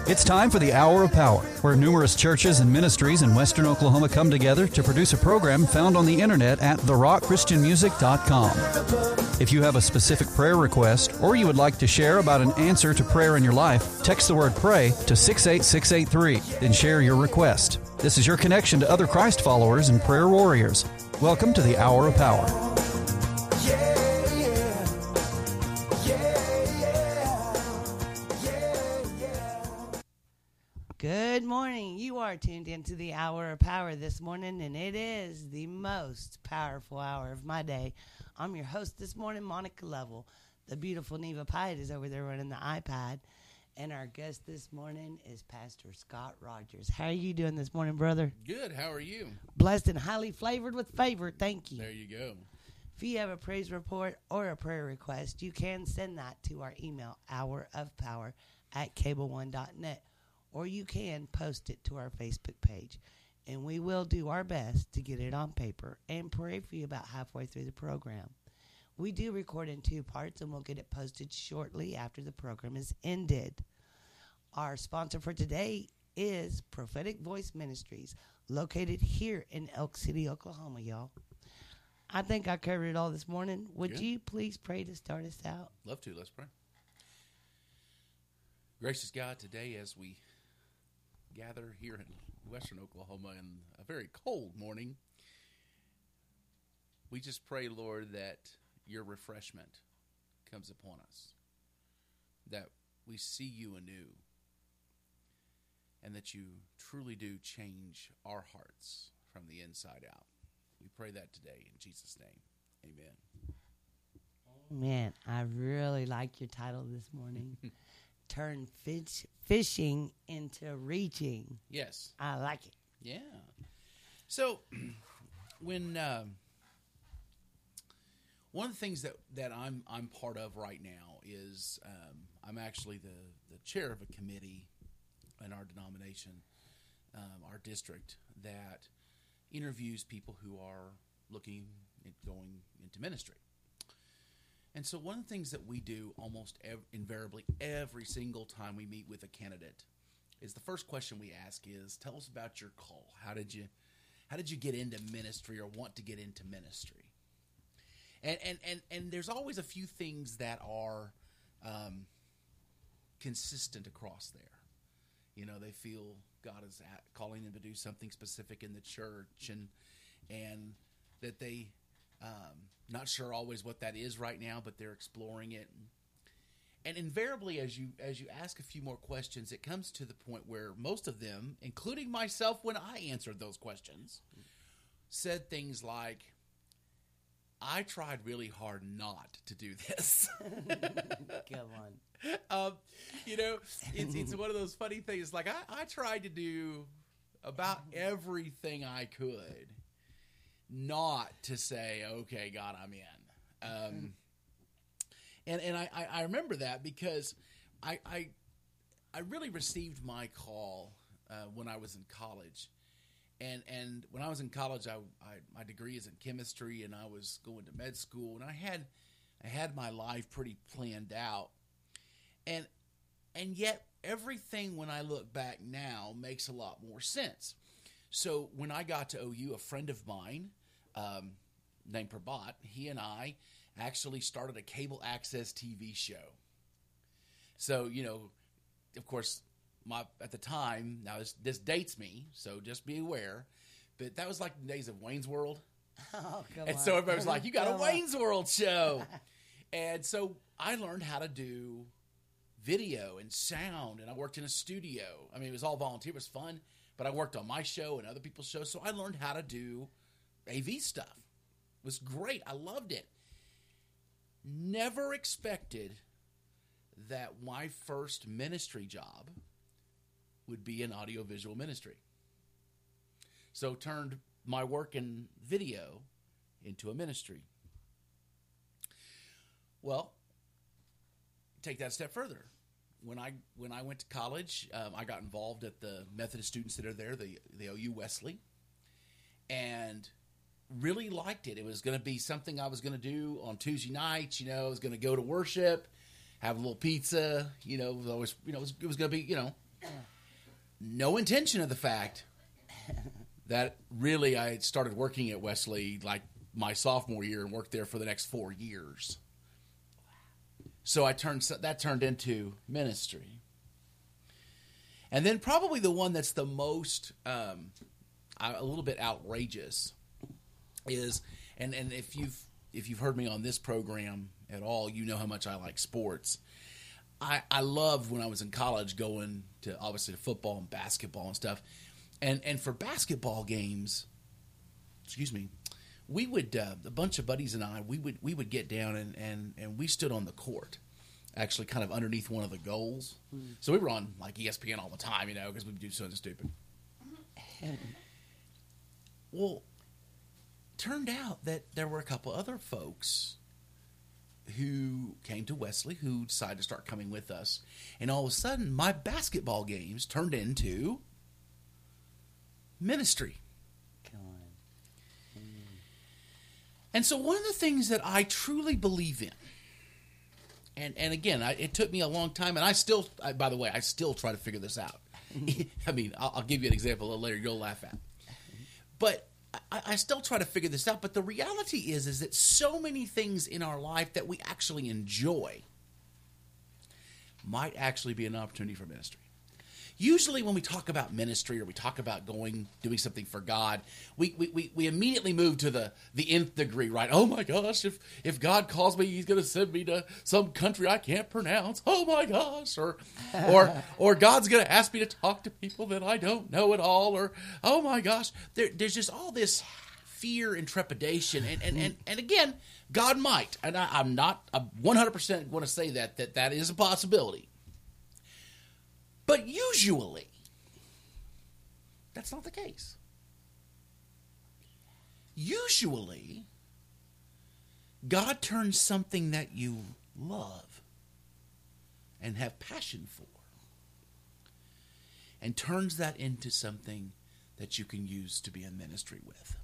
It's time for the Hour of Power, where numerous churches and ministries in Western Oklahoma come together to produce a program found on the internet at therockchristianmusic.com. If you have a specific prayer request or you would like to share about an answer to prayer in your life, text the word PRAY to 68683, then share your request. This is your connection to other Christ followers and prayer warriors. Welcome to the Hour of Power. Good morning. You are tuned into the Hour of Power this morning, and it is the most powerful hour of my day. I'm your host this morning, Monica Lovell. The beautiful Neva Pyatt is over there running the iPad, and our guest this morning is Pastor Scott Rogers. How are you doing this morning, brother? Good. How are you? Blessed and highly flavored with favor. Thank you. There you go. If you have a praise report or a prayer request, you can send that to our email, hourofpower@cableone.net. Or you can post it to our Facebook page, and we will do our best to get it on paper and pray for you about halfway through the program. We do record in 2 parts, and we'll get it posted shortly after the program is ended. Our sponsor for today is Prophetic Voice Ministries, located here in Elk City, Oklahoma, y'all. I think I covered it all this morning. Would you please pray to start us out? Love to. Let's pray. Gracious God, today as we gather here in Western Oklahoma in a very cold morning, we just pray, Lord, that your refreshment comes upon us, that we see you anew, and that you truly do change our hearts from the inside out. We pray that today in Jesus' name. Amen. Man, I really like your title this morning. Turn fishing into reaching. Yes. I like it. Yeah. So, when one of the things that I'm part of right now is I'm actually the chair of a committee in our denomination, our district, that interviews people who are looking at going into ministry. And so one of the things that we do almost invariably every single time we meet with a candidate is the first question we ask is, tell us about your call. How did you get into ministry or want to get into ministry? And there's always a few things that are consistent across there. You know, they feel God is calling them to do something specific in the church, and that they not sure always what that is right now, but they're exploring it. And invariably, as you ask a few more questions, it comes to the point where most of them, including myself when I answered those questions, said things like, I tried really hard not to do this. Come on. It's one of those funny things. Like, I tried to do about everything I could not to say, okay, God, I'm in. And I remember that because I really received my call when I was in college. And when I was in college, my degree is in chemistry, and I was going to med school, and I had my life pretty planned out. And yet everything, when I look back now, makes a lot more sense. So when I got to OU, a friend of mine named Prabhat, he and I actually started a cable access TV show. So, of course, at the time, now this dates me, so just be aware, but that was like the days of Wayne's World. Oh, come and on. so everybody was like, you got a Wayne's World show. And so I learned how to do video and sound, and I worked in a studio. I mean, it was all volunteer. It was fun. But I worked on my show and other people's shows, so I learned how to do AV stuff. It was great. I loved it. Never expected that my first ministry job would be an audiovisual ministry. So turned my work in video into a ministry. Well, take that a step further. When I went to college, I got involved at the Methodist Student Center there, the OU Wesley, and really liked it. It was going to be something I was going to do on Tuesday nights. I was going to go to worship, have a little pizza. It was always, it was going to be, No intention of the fact that really I started working at Wesley like my sophomore year and worked there for the next 4 years. So that turned into ministry. And then probably the one that's the most a little bit outrageous is, and if you've heard me on this program at all, you know how much I like sports. I loved when I was in college going to obviously to football and basketball and stuff. And for basketball games, we would a bunch of buddies and I we would get down and we stood on the court, actually kind of underneath one of the goals. So we were on like ESPN all the time, because we would do something stupid. Well, turned out that there were a couple other folks who came to Wesley who decided to start coming with us, and all of a sudden my basketball games turned into ministry. And so one of the things that I truly believe in, and again, it took me a long time, and I still try to figure this out. I mean, I'll give you an example a little later you'll laugh at. But I still try to figure this out. But the reality is that so many things in our life that we actually enjoy might actually be an opportunity for ministry. Usually when we talk about ministry or we talk about doing something for God, we immediately move to the nth degree, right? Oh my gosh, if God calls me, he's going to send me to some country I can't pronounce. Oh my gosh. Or God's going to ask me to talk to people that I don't know at all. Or, oh my gosh, there's just all this fear and trepidation. And again, God might. And I'm 100% want to say that is a possibility. But usually, that's not the case. Usually, God turns something that you love and have passion for and turns that into something that you can use to be in ministry with.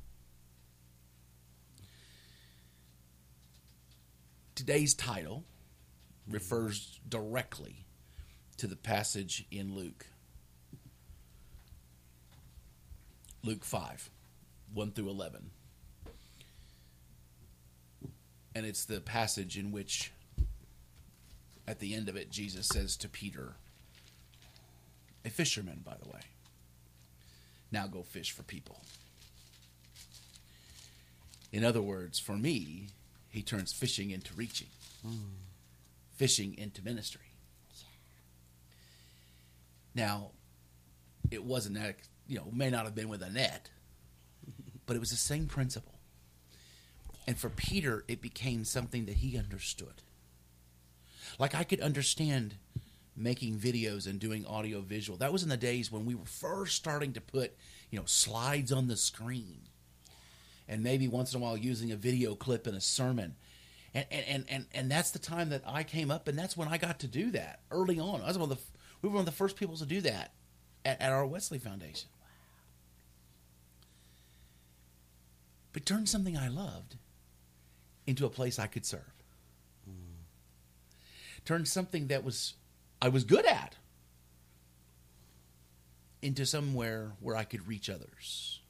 Today's title refers directly to the passage in Luke 5, 1 through 11. And it's the passage in which, at the end of it, Jesus says to Peter, a fisherman, by the way, now go fish for people. In other words, for me, he turns fishing into reaching, fishing into ministry. Now, it wasn't that, may not have been with a net, but it was the same principle. And for Peter, it became something that he understood. Like I could understand making videos and doing audio visual. That was in the days when we were first starting to put, slides on the screen. And maybe once in a while using a video clip in a sermon. And that's the time that I came up, and that's when I got to do that early on. We were one of the first people to do that at our Wesley Foundation. But turned something I loved into a place I could serve. Turned something that I was good at into somewhere where I could reach others.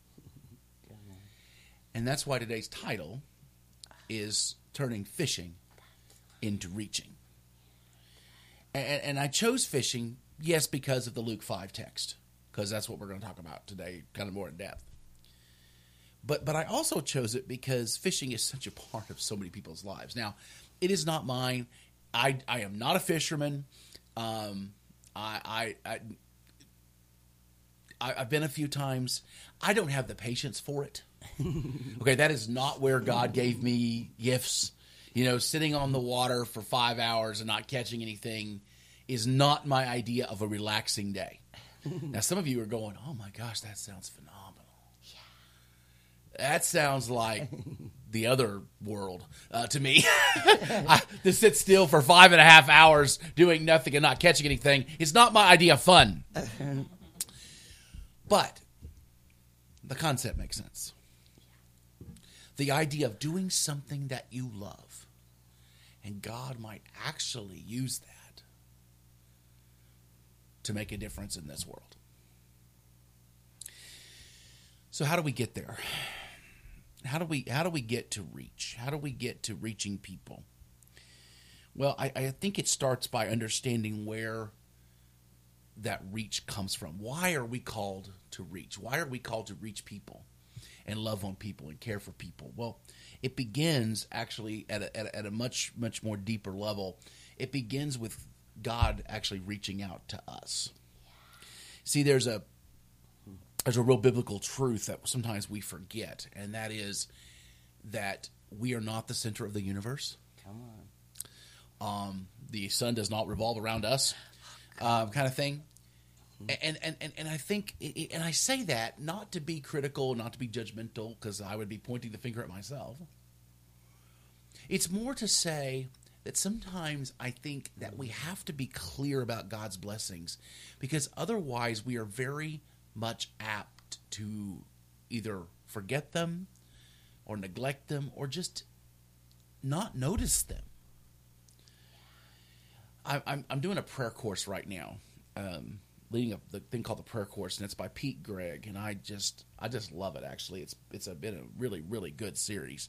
And that's why today's title is turning fishing into reaching. And I chose fishing, yes, because of the Luke 5 text, because that's what we're going to talk about today, kind of more in depth. But I also chose it because fishing is such a part of so many people's lives. Now, it is not mine. I am not a fisherman. I've been a few times. I don't have the patience for it. Okay, that is not where God gave me gifts. Sitting on the water for 5 hours and not catching anything is not my idea of a relaxing day. Now, some of you are going, oh my gosh, that sounds phenomenal. Yeah. That sounds like the other world to me. To sit still for 5.5 hours doing nothing and not catching anything is not my idea of fun. But the concept makes sense. The idea of doing something that you love, and God might actually use that to make a difference in this world. So how do we get there? How do we get to reach? How do we get to reaching people? Well, I think it starts by understanding where that reach comes from. Why are we called to reach? Why are we called to reach people and love on people and care for people? Well, it begins actually at a much more deeper level. It begins with God actually reaching out to us. See, there's a real biblical truth that sometimes we forget, and that is that we are not the center of the universe. Come on. The sun does not revolve around us, kind of thing. And I think, and I say that not to be critical, not to be judgmental, because I would be pointing the finger at myself. It's more to say that sometimes I think that we have to be clear about God's blessings, because otherwise we are very much apt to either forget them or neglect them or just not notice them. I'm doing a prayer course right now, leading up the thing called the prayer course, and it's by Pete Greig, and I just love it. Actually, it's been a really, really good series.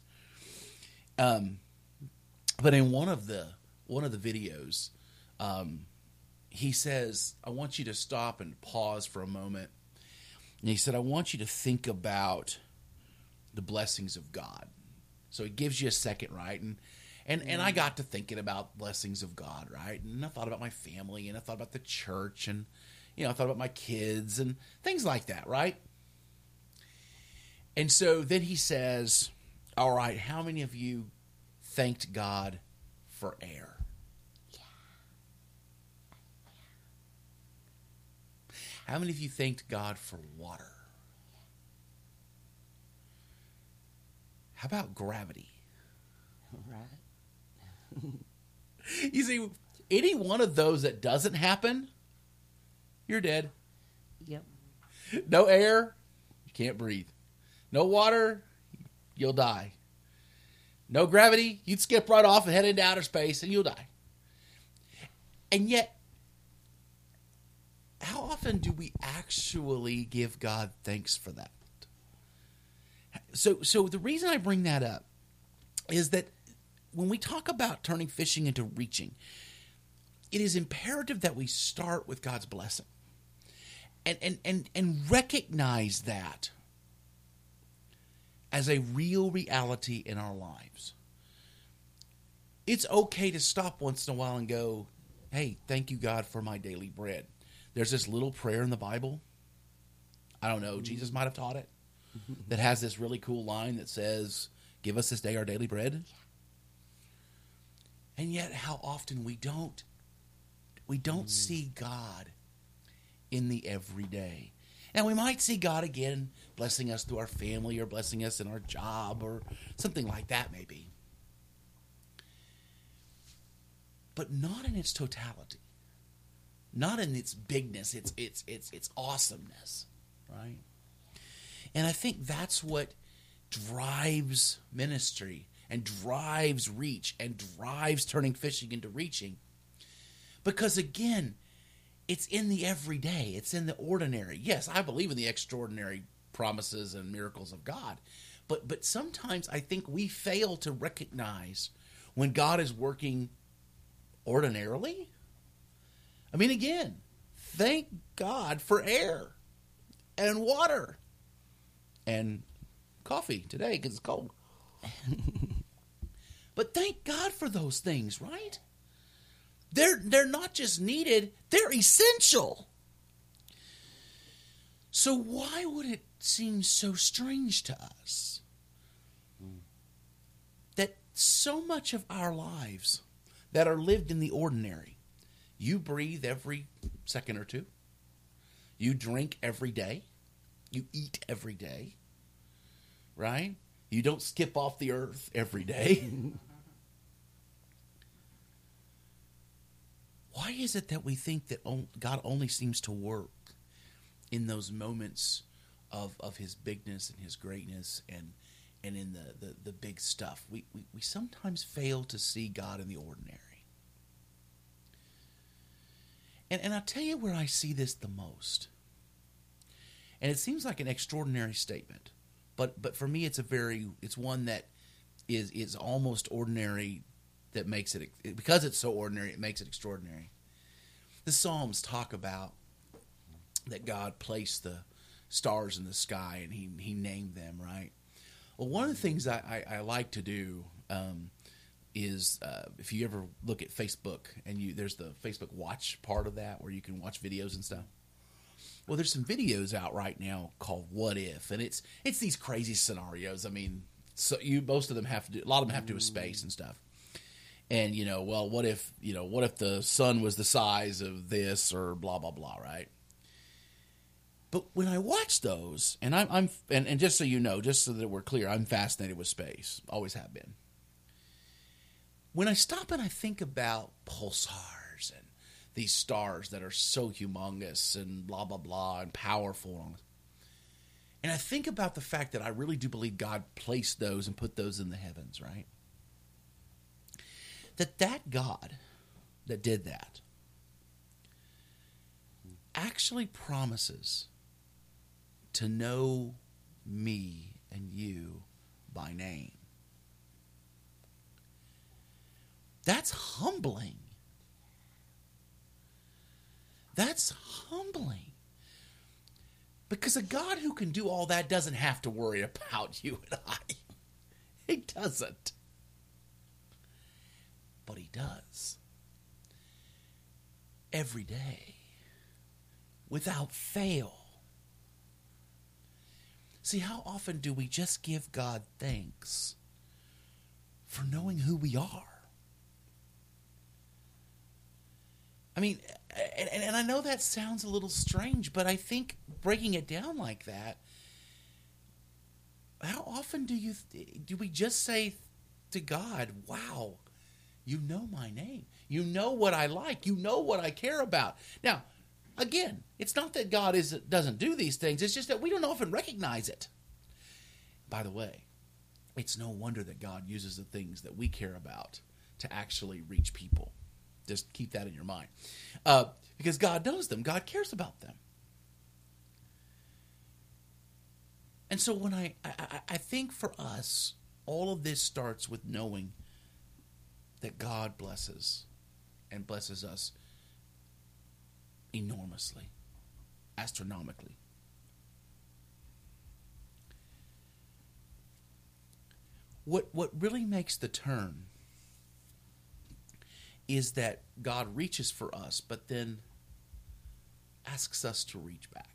But in one of the videos, he says, "I want you to stop and pause for a moment." And he said, "I want you to think about the blessings of God." So he gives you a second, right? And I got to thinking about blessings of God, right? And I thought about my family, and I thought about the church, and I thought about my kids and things like that, right? And so then he says, "All right, how many of you thanked God for air?" How many of you thanked God for water? How about gravity? Right. You see, any one of those that doesn't happen, you're dead. Yep. No air, you can't breathe. No water, you'll die. No gravity, you'd skip right off and head into outer space and you'll die. And yet, how often do we actually give God thanks for that? So the reason I bring that up is that when we talk about turning fishing into reaching, it is imperative that we start with God's blessing and recognize that as a real reality in our lives. It's okay to stop once in a while and go, "Hey, thank you, God, for my daily bread." There's this little prayer in the Bible. I don't know, Jesus might have taught it, that has this really cool line that says, "Give us this day our daily bread." And yet, how often we don't see God in the everyday. Now, we might see God again blessing us through our family or blessing us in our job or something like that maybe. But not in its totality. Not in its bigness, its awesomeness, right? And I think that's what drives ministry and drives reach and drives turning fishing into reaching. Because again, it's in the everyday. It's in the ordinary. Yes, I believe in the extraordinary promises and miracles of God. But sometimes I think we fail to recognize when God is working ordinarily. I mean, again, thank God for air and water and coffee today because it's cold. But thank God for those things, right? They're not just needed, they're essential. So why would it seem so strange to us that so much of our lives that are lived in the ordinary, you breathe every second or two, you drink every day, you eat every day, right? You don't skip off the earth every day. Why is it that we think that God only seems to work in those moments of his bigness and his greatness and in the big stuff? We sometimes fail to see God in the ordinary. And I'll tell you where I see this the most. And it seems like an extraordinary statement. But for me, it's one that is almost ordinary that makes it, because it's so ordinary, it makes it extraordinary. The Psalms talk about that God placed the stars in the sky and he named them, right? Well, one of the things I like to do is if you ever look at Facebook and there's the Facebook Watch part of that where you can watch videos and stuff. Well, there's some videos out right now called "What If," and it's these crazy scenarios. I mean, so most of them have to do, a lot of them have to do with space and stuff. And well, what if the sun was the size of this or blah blah blah, right? But when I watch those, and I'm just so you know, just so that we're clear, I'm fascinated with space. Always have been. When I stop and I think about pulsars and these stars that are so humongous and blah, blah, blah, and powerful, and I think about the fact that I really do believe God placed those and put those in the heavens, right? That God that did that actually promises to know me and you by name. That's humbling. That's humbling. Because a God who can do all that doesn't have to worry about you and I. He doesn't. But he does. Every day. Without fail. See, how often do we just give God thanks for knowing who we are? I mean, and I know that sounds a little strange, but I think breaking it down like that, how often do we just say to God, wow, you know my name. You know what I like. You know what I care about. Now, again, it's not that God doesn't do these things. It's just that we don't often recognize it. By the way, it's no wonder that God uses the things that we care about to actually reach people. Just keep that in your mind. Because God knows them. God cares about them. And so when I think for us, all of this starts with knowing that God blesses and blesses us enormously, astronomically. What really makes the turn is that God reaches for us, but then asks us to reach back.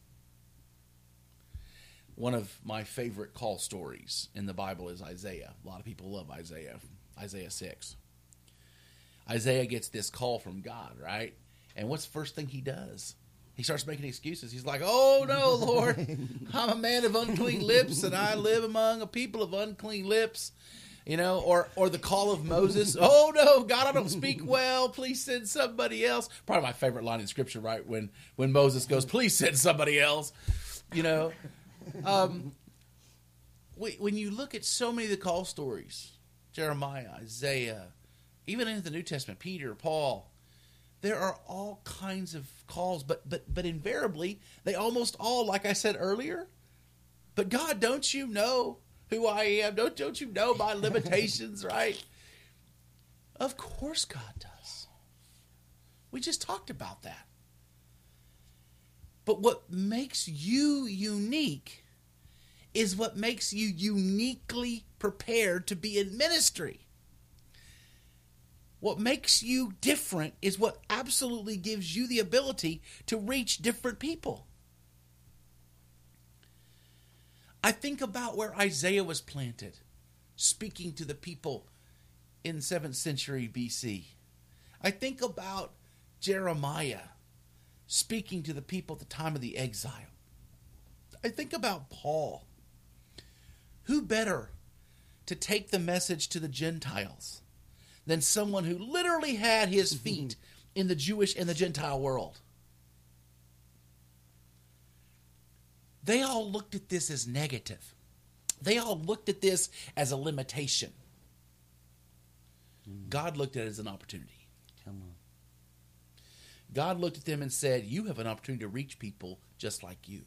One of my favorite call stories in the Bible is Isaiah. A lot of people love Isaiah. Isaiah 6. Isaiah gets this call from God, right? And what's the first thing he does? He starts making excuses. He's like, oh no, Lord, I'm a man of unclean lips and I live among a people of unclean lips. Or the call of Moses. Oh no, God, I don't speak well. Please send somebody else. Probably my favorite line in Scripture, right? When Moses goes, please send somebody else. When you look at so many of the call stories, Jeremiah, Isaiah, even in the New Testament, Peter, Paul, there are all kinds of calls, but invariably, they almost all, like I said earlier, but God, don't you know who I am? Don't you know my limitations, right? Of course God does. We just talked about that. But what makes you unique is what makes you uniquely prepared to be in ministry. What makes you different is what absolutely gives you the ability to reach different people. I think about where Isaiah was planted, speaking to the people in 7th century BC. I think about Jeremiah speaking to the people at the time of the exile. I think about Paul. Who better to take the message to the Gentiles than someone who literally had his feet in the Jewish and the Gentile world? They all looked at this as negative. They all looked at this as a limitation. God looked at it as an opportunity. Come on. God looked at them and said, you have an opportunity to reach people just like you.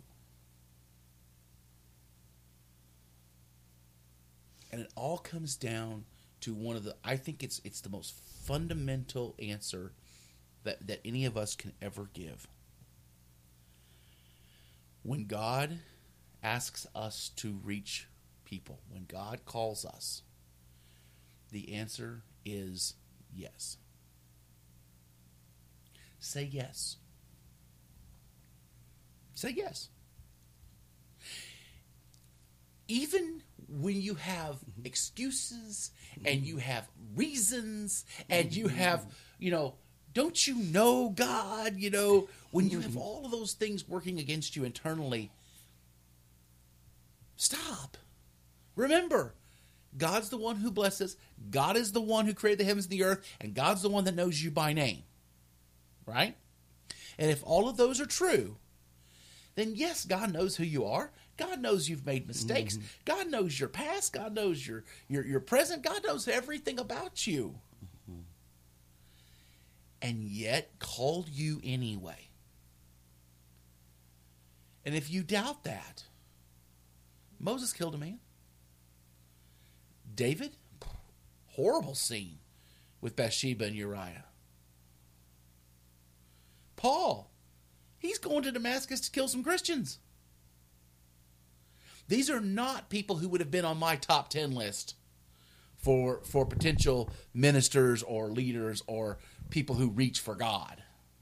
And it all comes down to one of the, I think it's the most fundamental answer that any of us can ever give. When God asks us to reach people, when God calls us, the answer is yes. Say yes. Say yes. Even when you have excuses and you have reasons and you have, don't you know God, when you have all of those things working against you internally, stop. Remember, God's the one who blesses. God is the one who created the heavens and the earth, and God's the one that knows you by name. Right? And if all of those are true, then yes, God knows who you are. God knows you've made mistakes. Mm-hmm. God knows your past. God knows your present. God knows everything about you. Mm-hmm. And yet called you anyway. And if you doubt that, Moses killed a man. David, horrible scene with Bathsheba and Uriah. Paul, he's going to Damascus to kill some Christians. These are not people who would have been on my top 10 list for potential ministers or leaders or people who reach for God.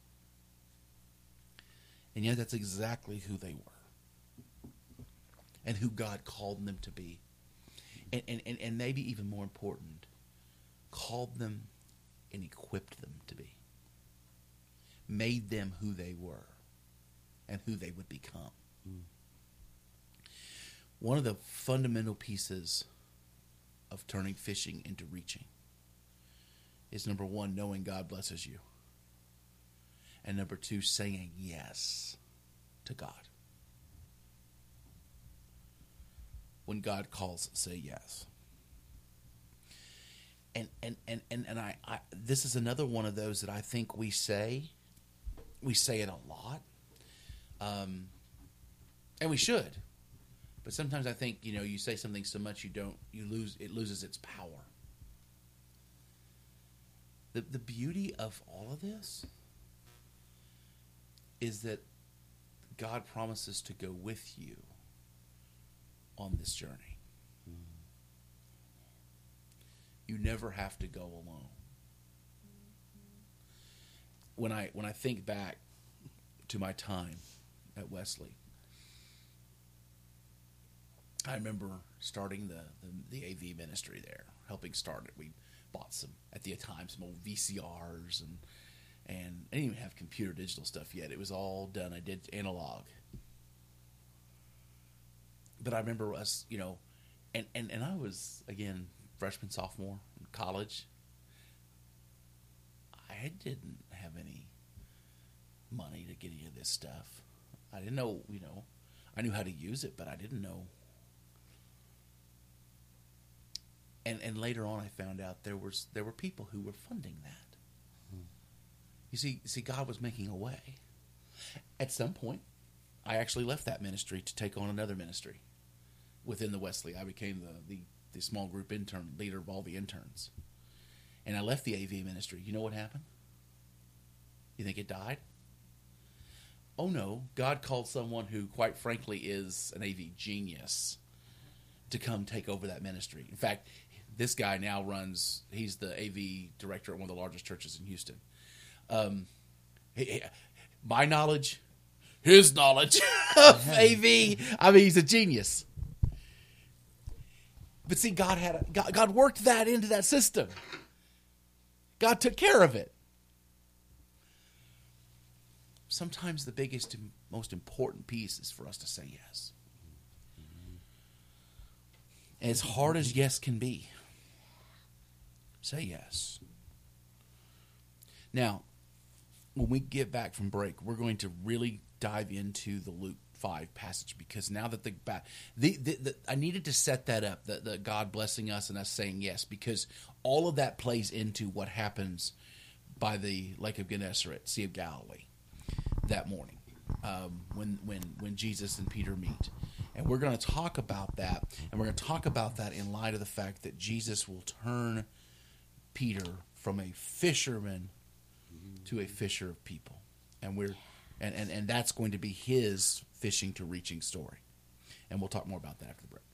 And yet that's exactly who they were and who God called them to be. And maybe even more important, called them and equipped them to be. Made them who they were and who they would become. Mm. One of the fundamental pieces of turning fishing into reaching is, number one, knowing God blesses you. And number two, saying yes to God. When God calls, say yes. And I this is another one of those that I think we say it a lot. And we should. But sometimes I think, you say something so much it loses its power. The beauty of all of this is that God promises to go with you on this journey. You never have to go alone. When I think back to my time at Wesley, I remember starting the AV ministry there, helping start it. We bought some old VCRs and I didn't even have computer digital stuff yet. It was all done. I did analog. But I remember us, and I was, again, freshman, sophomore in college. I didn't have any money to get any of this stuff. I didn't know, I knew how to use it, but I didn't know. And later on, I found out there were people who were funding that. Hmm. You see, God was making a way. At some point, I actually left that ministry to take on another ministry within the Wesley. I became the small group intern leader of all the interns, and I left the AV ministry. You know what happened? You think it died? Oh no! God called someone who, quite frankly, is an AV genius to come take over that ministry. In fact, this guy now he's the AV director at one of the largest churches in Houston. My knowledge, his knowledge of AV, he's a genius. But see, God worked that into that system. God took care of it. Sometimes the biggest and most important piece is for us to say yes. And as hard as yes can be, say yes. Now, when we get back from break, we're going to really dive into the Luke 5 passage, because now that I needed to set that up, the God blessing us and us saying yes, because all of that plays into what happens by the Lake of Gennesaret, Sea of Galilee, that morning, when Jesus and Peter meet. And we're going to talk about that, and we're going to talk about that in light of the fact that Jesus will turn Peter from a fisherman to a fisher of people. And that's going to be his fishing to reaching story. And we'll talk more about that after the break.